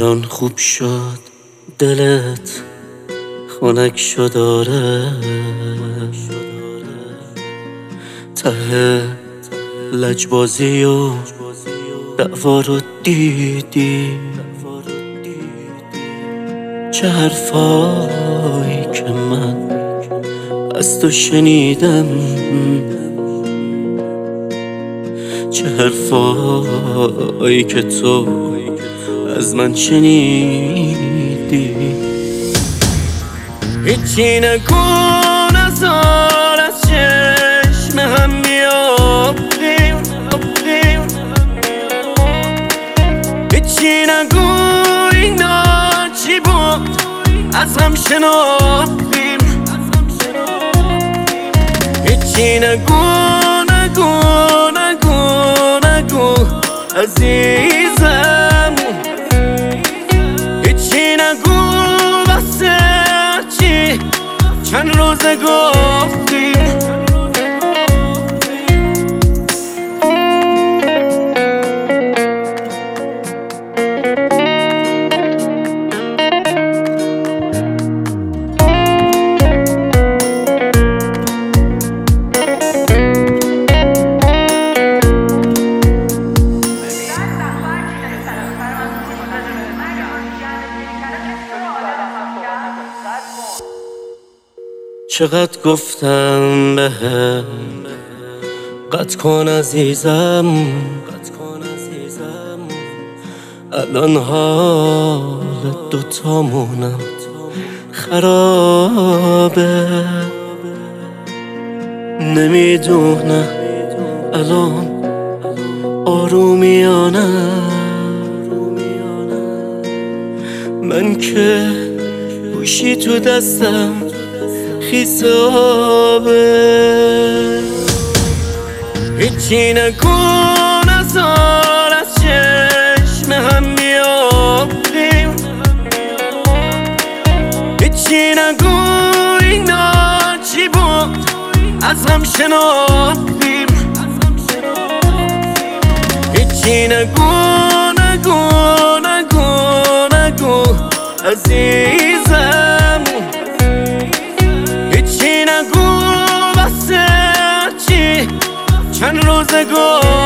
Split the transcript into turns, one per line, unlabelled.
الان خوب شد دلت خنک شد آره ته لجبازی و دعوا رو دیدی چه حرفایی که من از تو شنیدم چه حرفایی که تو از من شنیدی هیچی نگو نزار از چشم هم بیافتیم هیچی نگو اینا چی بود از هم شناختیم هیچی نگو عزیزم هیچی نگو واسه چی چند روزه گفتیم چقدر گفتم بهم قطع کن عزیزم الان حال دوتامونم خرابه نمیدونم الان آرومیانم من که گوشی تو دستم خیسابه هیچی نگو نزار از چشم هم بیافتیم هیچی نگو اینا چی بود از هم شناختیم هیچی نگو عزیزم هیچی نگو واسه چی چند روزه